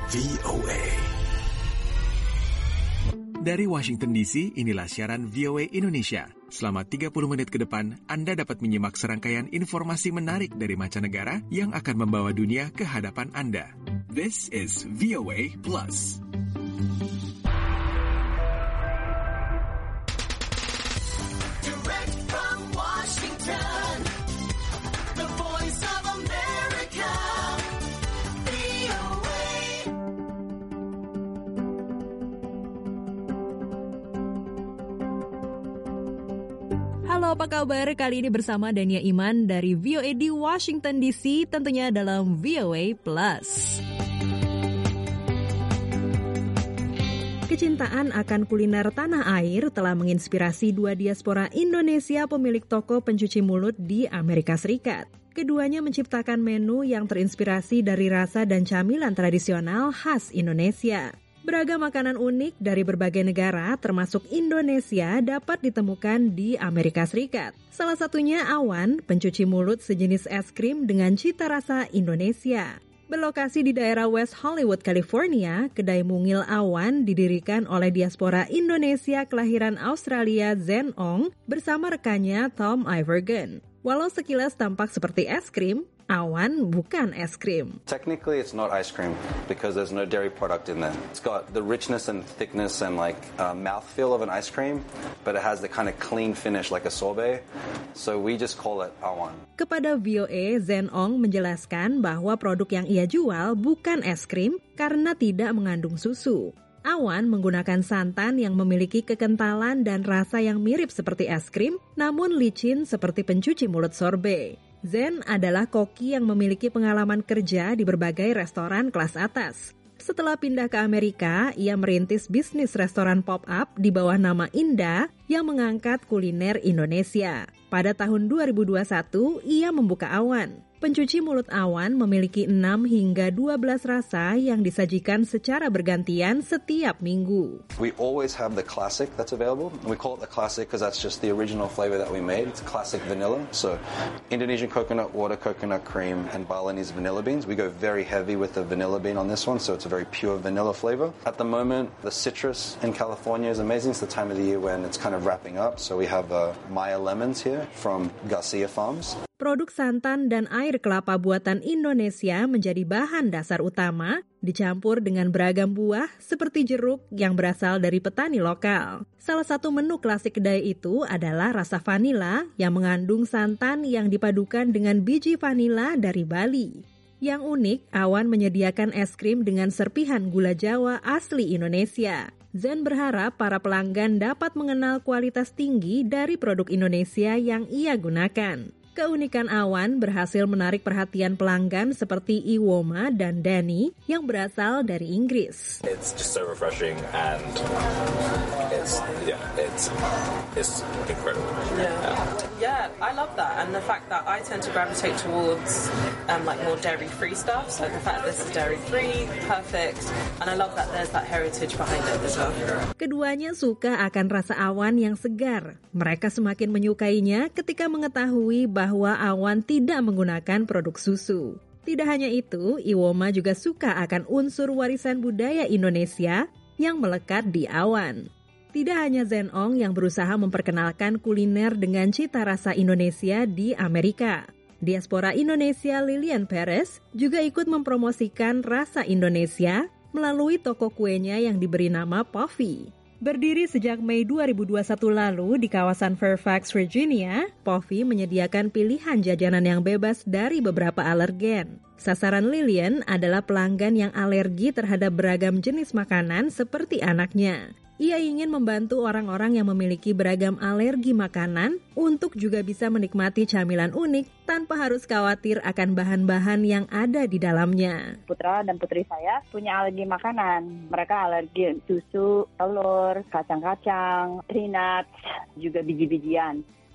VOA. Dari Washington DC, inilah siaran VOA Indonesia. Selama 30 menit ke depan, Anda dapat menyimak serangkaian informasi menarik dari mancanegara yang akan membawa dunia ke hadapan Anda. This is VOA Plus. Direct from Washington, the voice of America, VOA. Halo, apa kabar? Kali ini bersama Dania Iman dari VOA di Washington DC, tentunya dalam VOA Plus. Kecintaan akan kuliner tanah air telah menginspirasi dua diaspora Indonesia pemilik toko pencuci mulut di Amerika Serikat. Keduanya menciptakan menu yang terinspirasi dari rasa dan camilan tradisional khas Indonesia. Beragam makanan unik dari berbagai negara, termasuk Indonesia, dapat ditemukan di Amerika Serikat. Salah satunya Awan, pencuci mulut sejenis es krim dengan cita rasa Indonesia. Berlokasi di daerah West Hollywood, California, kedai mungil Awan didirikan oleh diaspora Indonesia kelahiran Australia Zen Ong bersama rekannya Tom Ivergan. Walau sekilas tampak seperti es krim, Awan bukan es krim. Technically, it's not ice cream because there's no dairy product in there. It's got the richness and thickness and mouthfeel of an ice cream, but it has the kind of clean finish like a sorbet. So we just call it Awan. Kepada VOA, Zen Ong menjelaskan bahwa produk yang ia jual bukan es krim karena tidak mengandung susu. Awan menggunakan santan yang memiliki kekentalan dan rasa yang mirip seperti es krim, namun licin seperti pencuci mulut sorbet. Zen adalah koki yang memiliki pengalaman kerja di berbagai restoran kelas atas. Setelah pindah ke Amerika, ia merintis bisnis restoran pop-up di bawah nama Indah yang mengangkat kuliner Indonesia. Pada tahun 2021, ia membuka Awan. Pencuci mulut Awan memiliki 6 hingga 12 rasa yang disajikan secara bergantian setiap minggu. We always have the classic that's available. We call it the classic because that's just the original flavor that we made. It's classic vanilla. So Indonesian coconut water, coconut cream, and Balinese vanilla beans. We go very heavy with the vanilla bean on this one, so it's a very pure vanilla flavor. At the moment, the citrus in California is amazing. It's the time of the year when it's kind of wrapping up. So we have Maya lemons here from Garcia Farms. Produk santan dan air kelapa buatan Indonesia menjadi bahan dasar utama, dicampur dengan beragam buah seperti jeruk yang berasal dari petani lokal. Salah satu menu klasik kedai itu adalah rasa vanila yang mengandung santan yang dipadukan dengan biji vanila dari Bali. Yang unik, Awan menyediakan es krim dengan serpihan gula Jawa asli Indonesia. Zen berharap para pelanggan dapat mengenal kualitas tinggi dari produk Indonesia yang ia gunakan. Keunikan Awan berhasil menarik perhatian pelanggan seperti Iwoma dan Danny yang berasal dari Inggris. It's just so refreshing and it's incredible. Yeah, I love that, and the fact that I tend to gravitate towards more dairy-free stuff. So the fact that this is dairy-free, perfect, and I love that there's that heritage behind it as well. Keduanya suka akan rasa Awan yang segar. Mereka semakin menyukainya ketika mengetahui bahwa Awan tidak menggunakan produk susu. Tidak hanya itu, Iwoma juga suka akan unsur warisan budaya Indonesia yang melekat di Awan. Tidak hanya Zen Ong yang berusaha memperkenalkan kuliner dengan cita rasa Indonesia di Amerika. Diaspora Indonesia Lilian Perez juga ikut mempromosikan rasa Indonesia melalui toko kuenya yang diberi nama Puffy. Berdiri sejak Mei 2021 lalu di kawasan Fairfax, Virginia, Puffy menyediakan pilihan jajanan yang bebas dari beberapa alergen. Sasaran Lilian adalah pelanggan yang alergi terhadap beragam jenis makanan seperti anaknya. Ia ingin membantu orang-orang yang memiliki beragam alergi makanan untuk juga bisa menikmati camilan unik tanpa harus khawatir akan bahan-bahan yang ada di dalamnya. Putra dan putri saya punya alergi makanan. Mereka alergi susu, telur, kacang-kacang, peanuts, juga biji-bijian.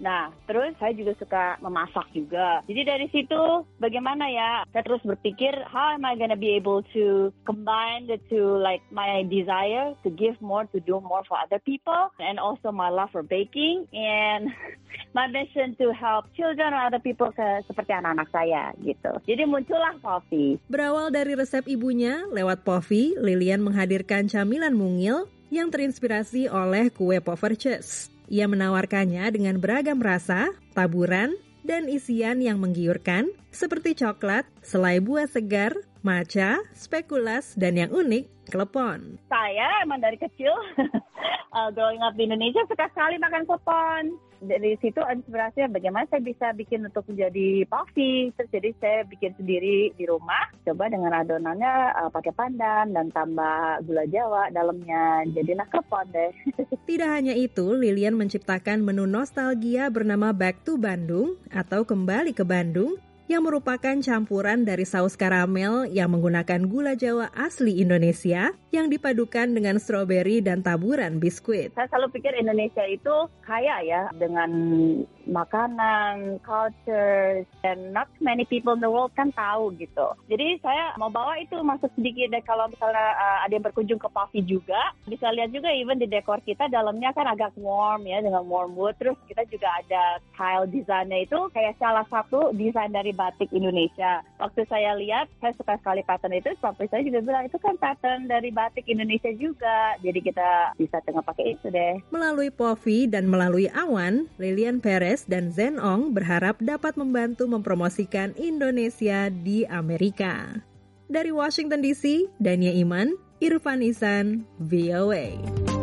Nah, terus saya juga suka memasak juga. Jadi dari situ bagaimana ya, saya terus berpikir, how am I gonna be able to combine the two, like my desire to give more, to do more for other people, and also my love for baking, and my mission to help children or other people seperti anak-anak saya gitu. Jadi muncullah Poffy. Berawal dari resep ibunya, lewat Poffy, Lilian menghadirkan camilan mungil yang terinspirasi oleh kue Poffertjes. Ia menawarkannya dengan beragam rasa, taburan, dan isian yang menggiurkan seperti coklat, selai buah segar, matcha, spekulas, dan yang unik, klepon. Saya emang dari kecil growing up di Indonesia suka sekali makan klepon. Dari situ inspirasinya bagaimana saya bisa bikin untuk menjadi Poffy. Terus jadi saya bikin sendiri di rumah. Coba dengan adonannya pakai pandan dan tambah gula Jawa dalamnya. Jadilah klepon deh. Tidak hanya itu, Lilian menciptakan menu nostalgia bernama Back to Bandung atau Kembali ke Bandung yang merupakan campuran dari saus karamel yang menggunakan gula Jawa asli Indonesia yang dipadukan dengan stroberi dan taburan biskuit. Saya selalu pikir Indonesia itu kaya ya dengan makanan, culture, and not many people in the world kan tahu gitu. Jadi saya mau bawa itu masuk sedikit deh, kalau misalnya ada yang berkunjung ke Poffy juga, bisa lihat juga even di dekor kita dalamnya kan agak warm ya, dengan warm wood. Terus kita juga ada tile desainnya itu kayak salah satu desain dari batik Indonesia. Waktu saya lihat, saya suka sekali pattern itu, sampai saya juga bilang itu kan pattern dari batik Indonesia juga. Jadi kita bisa tengah pakai itu deh. Melalui Poffy dan melalui Awan, Lilian Perez dan Zen Ong berharap dapat membantu mempromosikan Indonesia di Amerika. Dari Washington DC, Dania Iman, Irfan Ihsan, VOA.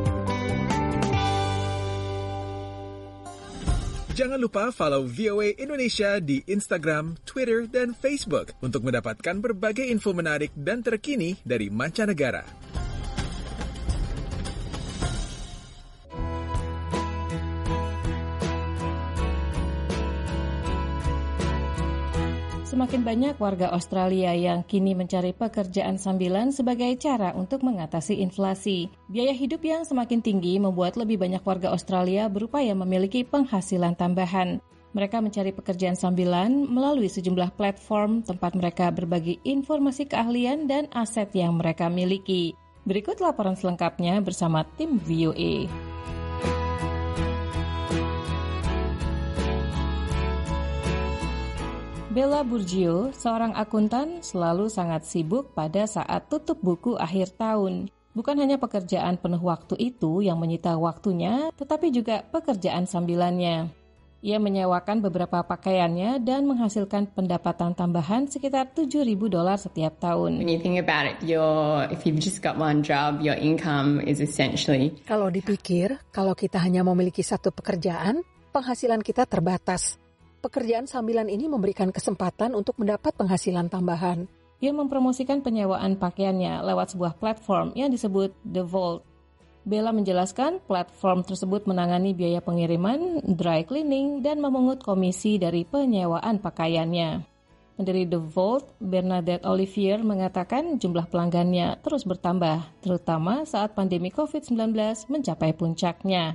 Jangan lupa follow VOA Indonesia di Instagram, Twitter, dan Facebook untuk mendapatkan berbagai info menarik dan terkini dari mancanegara. Semakin banyak warga Australia yang kini mencari pekerjaan sambilan sebagai cara untuk mengatasi inflasi. Biaya hidup yang semakin tinggi membuat lebih banyak warga Australia berupaya memiliki penghasilan tambahan. Mereka mencari pekerjaan sambilan melalui sejumlah platform tempat mereka berbagi informasi keahlian dan aset yang mereka miliki. Berikut laporan selengkapnya bersama tim VOA. Bella Burgio, seorang akuntan, selalu sangat sibuk pada saat tutup buku akhir tahun. Bukan hanya pekerjaan penuh waktu itu yang menyita waktunya, tetapi juga pekerjaan sambilannya. Ia menyewakan beberapa pakaiannya dan menghasilkan pendapatan tambahan sekitar $7,000 setiap tahun. When you think about it, if you've just got one job, your income is essentially... Kalau dipikir, kalau kita hanya memiliki satu pekerjaan, penghasilan kita terbatas. Pekerjaan sambilan ini memberikan kesempatan untuk mendapat penghasilan tambahan. Ia mempromosikan penyewaan pakaiannya lewat sebuah platform yang disebut The Vault. Bella menjelaskan platform tersebut menangani biaya pengiriman, dry cleaning, dan memungut komisi dari penyewaan pakaiannya. Pendiri The Vault, Bernadette Olivier, mengatakan jumlah pelanggannya terus bertambah, terutama saat pandemi COVID-19 mencapai puncaknya.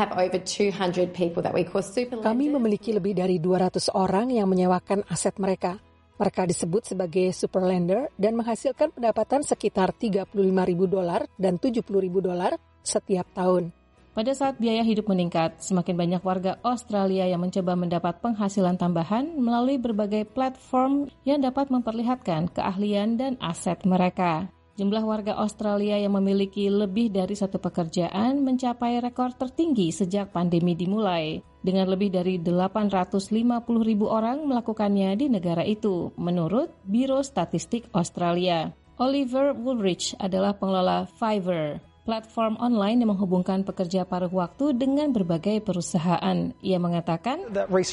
Kami memiliki lebih dari 200 orang yang menyewakan aset mereka. Mereka disebut sebagai superlender dan menghasilkan pendapatan sekitar $35,000 dan $70,000 setiap tahun. Pada saat biaya hidup meningkat, semakin banyak warga Australia yang mencoba mendapat penghasilan tambahan melalui berbagai platform yang dapat memperlihatkan keahlian dan aset mereka. Jumlah warga Australia yang memiliki lebih dari satu pekerjaan mencapai rekor tertinggi sejak pandemi dimulai, dengan lebih dari 850,000 orang melakukannya di negara itu, menurut Biro Statistik Australia. Oliver Woolrich adalah pengelola Fiverr, platform online yang menghubungkan pekerja paruh waktu dengan berbagai perusahaan. Ia mengatakan,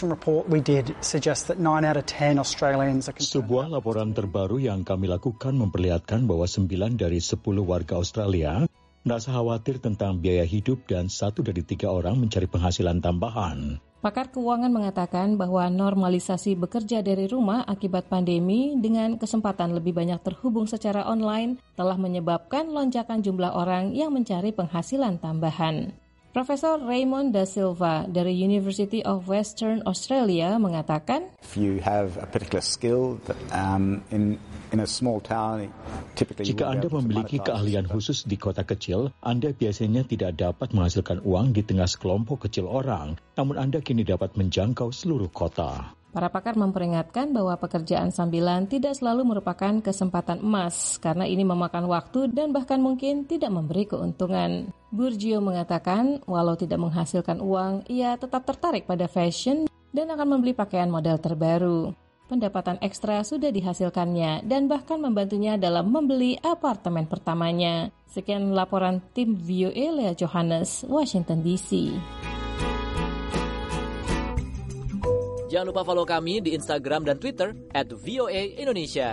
sebuah laporan terbaru yang kami lakukan memperlihatkan bahwa 9 dari 10 warga Australia merasa khawatir tentang biaya hidup dan 1 dari 3 orang mencari penghasilan tambahan. Pakar keuangan mengatakan bahwa normalisasi bekerja dari rumah akibat pandemi dengan kesempatan lebih banyak terhubung secara online telah menyebabkan lonjakan jumlah orang yang mencari penghasilan tambahan. Profesor Raymond Da Silva dari University of Western Australia mengatakan, If you have a particular skill that, in a small town, typically jika Anda memiliki keahlian khusus di kota kecil, Anda biasanya tidak dapat menghasilkan uang di tengah sekelompok kecil orang, namun Anda kini dapat menjangkau seluruh kota. Para pakar memperingatkan bahwa pekerjaan sambilan tidak selalu merupakan kesempatan emas karena ini memakan waktu dan bahkan mungkin tidak memberi keuntungan. Burgio mengatakan, walau tidak menghasilkan uang, ia tetap tertarik pada fashion dan akan membeli pakaian model terbaru. Pendapatan ekstra sudah dihasilkannya dan bahkan membantunya dalam membeli apartemen pertamanya. Sekian laporan tim VOA Lea Johannes, Washington DC. Jangan lupa follow kami di Instagram dan Twitter @VOA_Indonesia.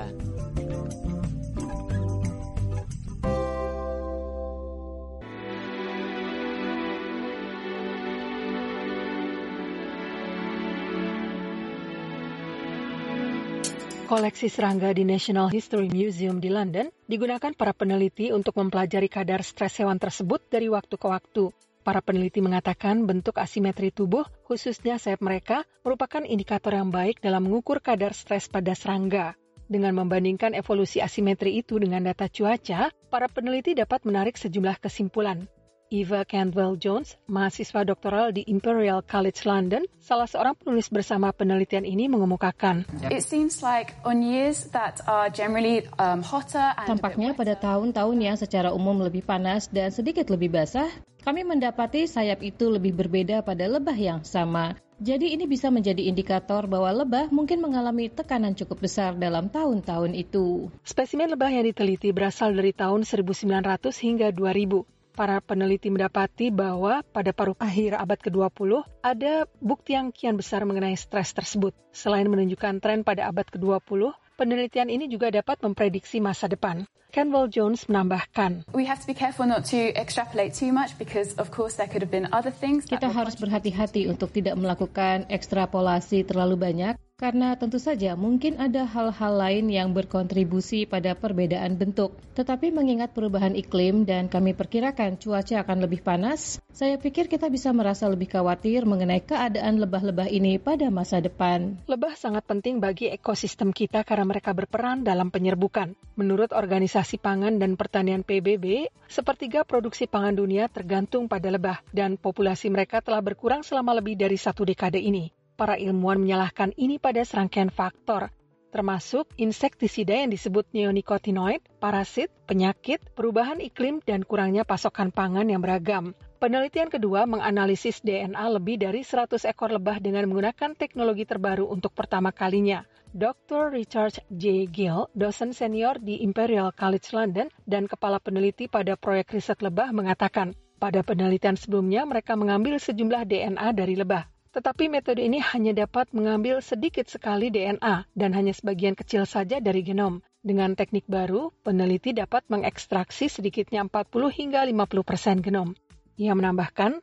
Koleksi serangga di National History Museum di London digunakan para peneliti untuk mempelajari kadar stres hewan tersebut dari waktu ke waktu. Para peneliti mengatakan bentuk asimetri tubuh, khususnya sayap mereka, merupakan indikator yang baik dalam mengukur kadar stres pada serangga. Dengan membandingkan evolusi asimetri itu dengan data cuaca, para peneliti dapat menarik sejumlah kesimpulan. Eva Cantwell-Jones, mahasiswa doktoral di Imperial College London, salah seorang penulis bersama penelitian ini mengemukakan. It seems like on years that are generally hotter and Tampaknya pada tahun-tahun yang secara umum lebih panas dan sedikit lebih basah, kami mendapati sayap itu lebih berbeda pada lebah yang sama. Jadi ini bisa menjadi indikator bahwa lebah mungkin mengalami tekanan cukup besar dalam tahun-tahun itu. Spesimen lebah yang diteliti berasal dari tahun 1900 hingga 2000. Para peneliti mendapati bahwa pada paruh akhir abad ke-20 ada bukti yang kian besar mengenai stres tersebut. Selain menunjukkan tren pada abad ke-20, penelitian ini juga dapat memprediksi masa depan. Cantwell-Jones menambahkan, we have to be careful not to extrapolate too much because of course there could have been other things. Kita harus berhati-hati untuk tidak melakukan ekstrapolasi terlalu banyak karena tentu saja mungkin ada hal-hal lain yang berkontribusi pada perbedaan bentuk. Tetapi mengingat perubahan iklim dan kami perkirakan cuaca akan lebih panas, saya pikir kita bisa merasa lebih khawatir mengenai keadaan lebah-lebah ini pada masa depan. Lebah sangat penting bagi ekosistem kita karena mereka berperan dalam penyerbukan. Menurut Organisasi Pangan dan Pertanian PBB, sepertiga produksi pangan dunia tergantung pada lebah dan populasi mereka telah berkurang selama lebih dari 1 dekade ini. Para ilmuwan menyalahkan ini pada serangkaian faktor, termasuk insektisida yang disebut neonicotinoid, parasit, penyakit, perubahan iklim, dan kurangnya pasokan pangan yang beragam. Penelitian kedua menganalisis DNA lebih dari 100 ekor lebah dengan menggunakan teknologi terbaru untuk pertama kalinya. Dr. Richard J. Gill, dosen senior di Imperial College London dan kepala peneliti pada proyek riset lebah mengatakan, pada penelitian sebelumnya mereka mengambil sejumlah DNA dari lebah. Tetapi metode ini hanya dapat mengambil sedikit sekali DNA dan hanya sebagian kecil saja dari genom. Dengan teknik baru, peneliti dapat mengekstraksi sedikitnya 40 hingga 50% genom. Ia menambahkan,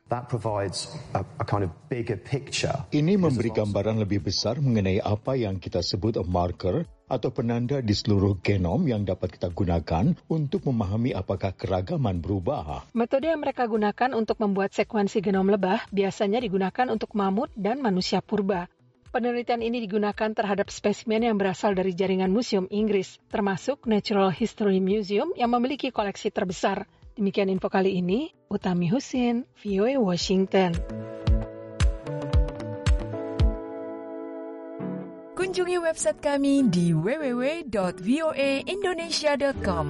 ini memberi gambaran lebih besar mengenai apa yang kita sebut a marker atau penanda di seluruh genom yang dapat kita gunakan untuk memahami apakah keragaman berubah. Metode yang mereka gunakan untuk membuat sekuensi genom lebah biasanya digunakan untuk mamut dan manusia purba. Penelitian ini digunakan terhadap spesimen yang berasal dari jaringan museum Inggris, termasuk Natural History Museum yang memiliki koleksi terbesar. Demikian info kali ini, Utami Husin, VOA Washington. Kunjungi website kami di www.voaindonesia.com.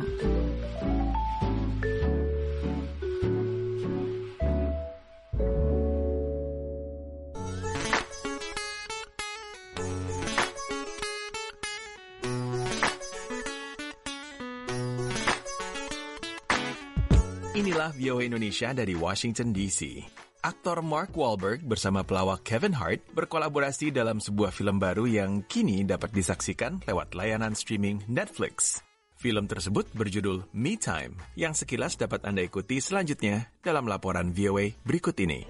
Inilah VOA Indonesia dari Washington DC. Aktor Mark Wahlberg bersama pelawak Kevin Hart berkolaborasi dalam sebuah film baru yang kini dapat disaksikan lewat layanan streaming Netflix. Film tersebut berjudul Me Time, yang sekilas dapat Anda ikuti selanjutnya dalam laporan VOA berikut ini.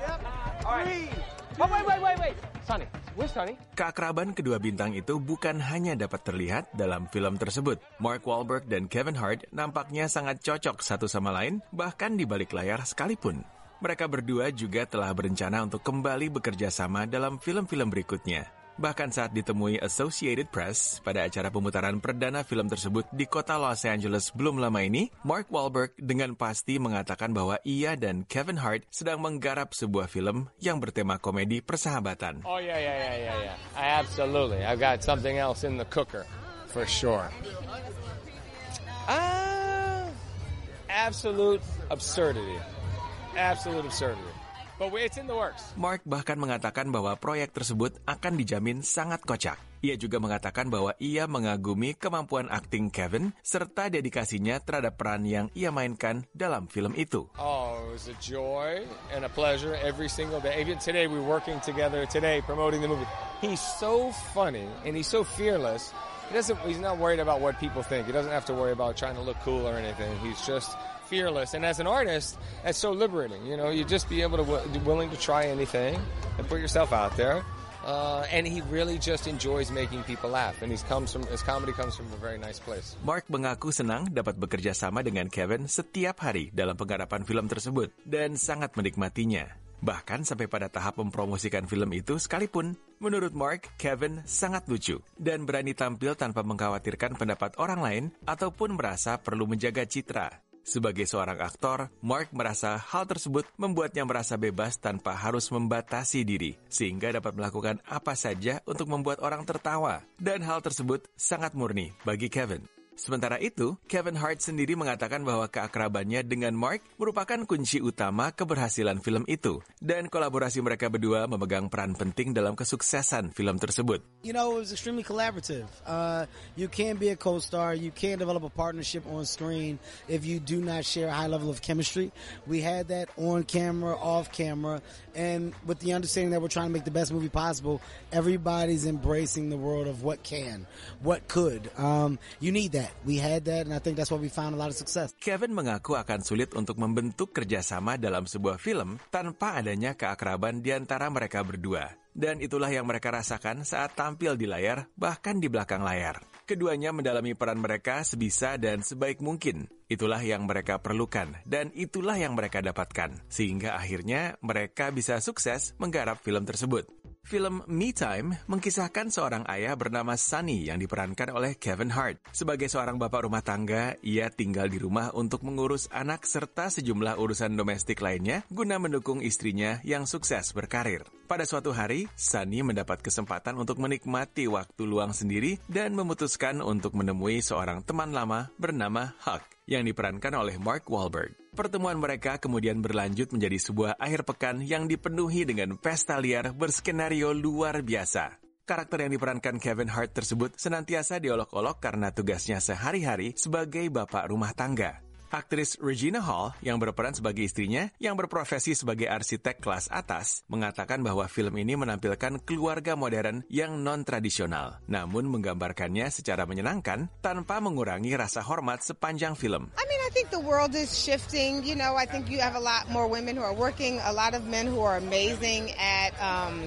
Wait. Sonny, where's Sonny? Keakraban kedua bintang itu bukan hanya dapat terlihat dalam film tersebut. Mark Wahlberg dan Kevin Hart nampaknya sangat cocok satu sama lain, bahkan di balik layar sekalipun. Mereka berdua juga telah berencana untuk kembali bekerja sama dalam film-film berikutnya. Bahkan saat ditemui Associated Press pada acara pemutaran perdana film tersebut di kota Los Angeles belum lama ini, Mark Wahlberg dengan pasti mengatakan bahwa ia dan Kevin Hart sedang menggarap sebuah film yang bertema komedi persahabatan. Oh, yeah. Absolutely. I've got something else in the cooker, for sure. Absolute absurdity. But it's in the works. Mark bahkan mengatakan bahwa proyek tersebut akan dijamin sangat kocak. Ia juga mengatakan bahwa ia mengagumi kemampuan akting Kevin serta dedikasinya terhadap peran yang ia mainkan dalam film itu. Oh, it was a joy and a pleasure every single day. Even today, we're working together today promoting the movie. He's so funny and he's so fearless. He's not worried about what people think. He doesn't have to worry about trying to look cool or anything. He's just fearless, and as an artist, that's so liberating. You know, you just be able to willing to try anything and put yourself out there. And he really just enjoys making people laugh, and his comedy comes from a very nice place. Mark mengaku senang dapat bekerja sama dengan Kevin setiap hari dalam penggarapan film tersebut dan sangat menikmatinya. Bahkan sampai pada tahap mempromosikan film itu sekalipun. Menurut Mark, Kevin sangat lucu dan berani tampil tanpa mengkhawatirkan pendapat orang lain ataupun merasa perlu menjaga citra. Sebagai seorang aktor, Mark merasa hal tersebut membuatnya merasa bebas tanpa harus membatasi diri, sehingga dapat melakukan apa saja untuk membuat orang tertawa. Dan hal tersebut sangat murni bagi Kevin. Sementara itu, Kevin Hart sendiri mengatakan bahwa keakrabannya dengan Mark merupakan kunci utama keberhasilan film itu. Dan kolaborasi mereka berdua memegang peran penting dalam kesuksesan film tersebut. You know, it was extremely collaborative. You can't be a co-star, you can't develop a partnership on screen if you do not share a high level of chemistry. We had that on camera, off camera, and with the understanding that we're trying to make the best movie possible, everybody's embracing the world of what can, what could. You need that. We had that, and I think that's why we found a lot of success. Kevin mengaku akan sulit untuk membentuk kerjasama dalam sebuah film tanpa adanya keakraban di antara mereka berdua. Dan itulah yang mereka rasakan saat tampil di layar, bahkan di belakang layar. Keduanya mendalami peran mereka sebisa dan sebaik mungkin. Itulah yang mereka perlukan, dan itulah yang mereka dapatkan. Sehingga akhirnya mereka bisa sukses menggarap film tersebut. Film Me Time mengkisahkan seorang ayah bernama Sunny yang diperankan oleh Kevin Hart. Sebagai seorang bapak rumah tangga, ia tinggal di rumah untuk mengurus anak serta sejumlah urusan domestik lainnya guna mendukung istrinya yang sukses berkarir. Pada suatu hari, Sunny mendapat kesempatan untuk menikmati waktu luang sendiri dan memutuskan untuk menemui seorang teman lama bernama Huck yang diperankan oleh Mark Wahlberg. Pertemuan mereka kemudian berlanjut menjadi sebuah akhir pekan yang dipenuhi dengan pesta liar berskenario luar biasa. Karakter yang diperankan Kevin Hart tersebut senantiasa diolok-olok karena tugasnya sehari-hari sebagai bapak rumah tangga. Aktris Regina Hall yang berperan sebagai istrinya yang berprofesi sebagai arsitek kelas atas mengatakan bahwa film ini menampilkan keluarga modern yang non-tradisional, namun menggambarkannya secara menyenangkan tanpa mengurangi rasa hormat sepanjang film. I think the world is shifting. You know, I think you have a lot more women who are working, a lot of men who are amazing at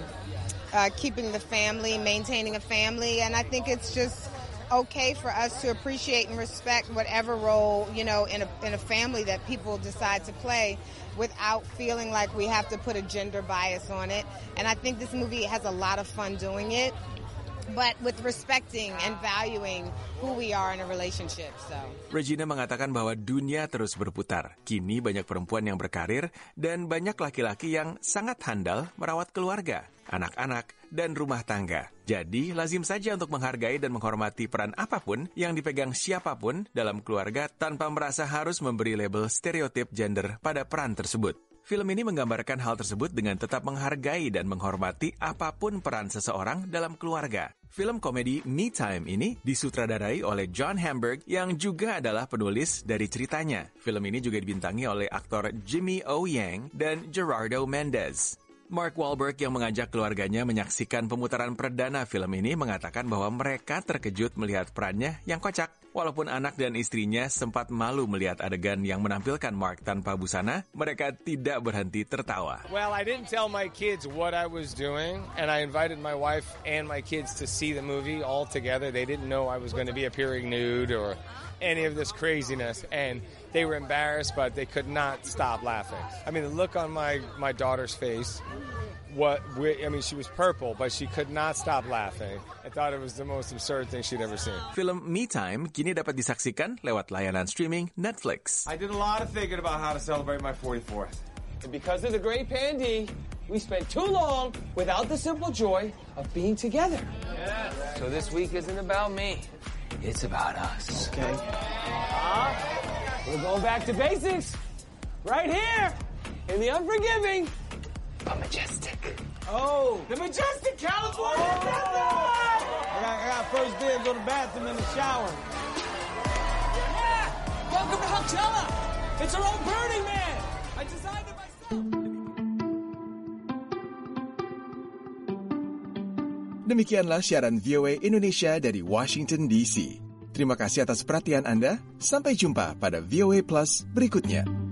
keeping the family, maintaining a family, and I think it's just okay for us to appreciate and respect whatever role, you know, in a family that people decide to play without feeling like we have to put a gender bias on it. And I think this movie has a lot of fun doing it, but with respecting and valuing who we are in a relationship. So Regina mengatakan bahwa dunia terus berputar. Kini banyak perempuan yang berkarir dan banyak laki-laki yang sangat handal merawat keluarga, anak-anak, dan rumah tangga. Jadi, lazim saja untuk menghargai dan menghormati peran apapun yang dipegang siapapun dalam keluarga tanpa merasa harus memberi label stereotip gender pada peran tersebut. Film ini menggambarkan hal tersebut dengan tetap menghargai dan menghormati apapun peran seseorang dalam keluarga. Film komedi Me Time ini disutradarai oleh John Hamburg yang juga adalah penulis dari ceritanya. Film ini juga dibintangi oleh aktor Jimmy O. Yang dan Gerardo Mendez. Mark Wahlberg yang mengajak keluarganya menyaksikan pemutaran perdana film ini mengatakan bahwa mereka terkejut melihat perannya yang kocak. Walaupun anak dan istrinya sempat malu melihat adegan yang menampilkan Mark tanpa busana, mereka tidak berhenti tertawa. Well, I didn't tell my kids what I was doing, and I invited my wife and my kids to see the movie all together. They didn't know I was going to be appearing nude or any of this craziness, and they were embarrassed, but they could not stop laughing. I mean, the look on my daughter's face, she was purple, but she could not stop laughing. I thought it was the most absurd thing she'd ever seen. Film Me Time kini dapat disaksikan lewat layanan streaming Netflix. I did a lot of thinking about how to celebrate my 44th. And because of the great Pandy, we spent too long without the simple joy of being together. Yes. So this week isn't about me. It's about us. Okay. We're going back to basics. Right here. In the unforgiving. But majestic. Oh, the majestic California desert! I got first dibs on the bathroom and the shower. Yeah! Welcome to Coachella! It's our own Burning Man! I designed it myself! Demikianlah siaran VOA Indonesia dari Washington DC. Terima kasih atas perhatian Anda. Sampai jumpa pada VOA Plus berikutnya.